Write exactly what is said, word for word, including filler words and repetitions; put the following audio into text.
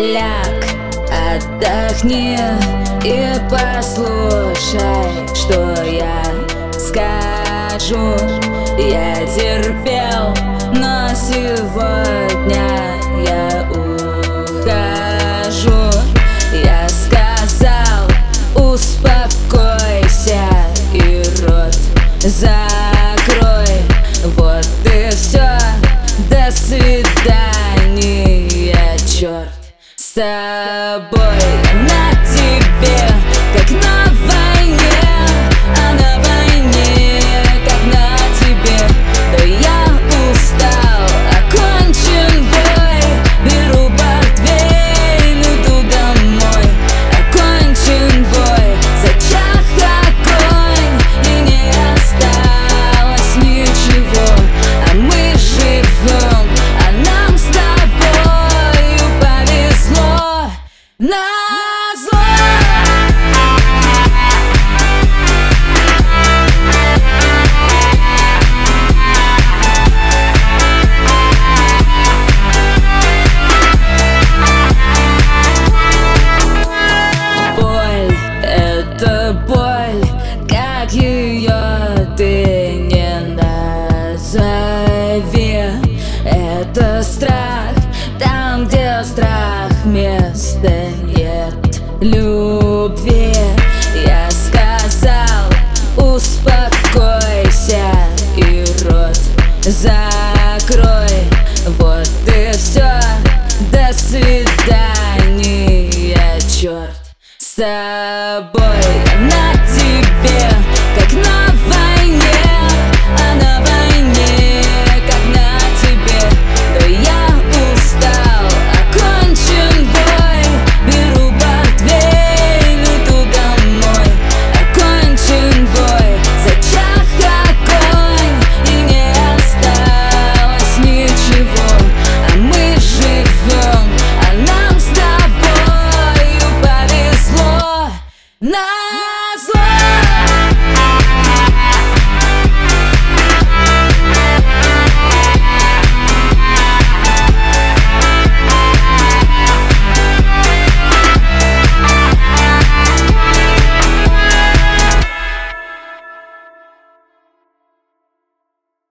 Ляг, отдохни и послушай, что я скажу. Я терпел, но сегодня я ухожу. Я сказал, успокойся и рот закрой. Вот и все, до свидания, черт с тобой. На тебе, как на войне, а на войне, как на тебе. Я устал, окончен бой, беру портвейн, иду домой. Окончен бой, зачах огонь, и не осталось ничего. А мы живем, а нам с тобою повезло. Назло. Боль — это боль, как ее ты не назови. Это страх, там, где страх, места нет любви. Я сказал, успокойся и рот закрой. Вот и все, до свидания, черт с тобой. На тебе, как на войне, а на войне, как на тебе. Да я устал, окончен бой, беру портвейн, иду домой. Окончен бой, зачах огонь, и не осталось ничего. А мы живем, а нам с тобою повезло. На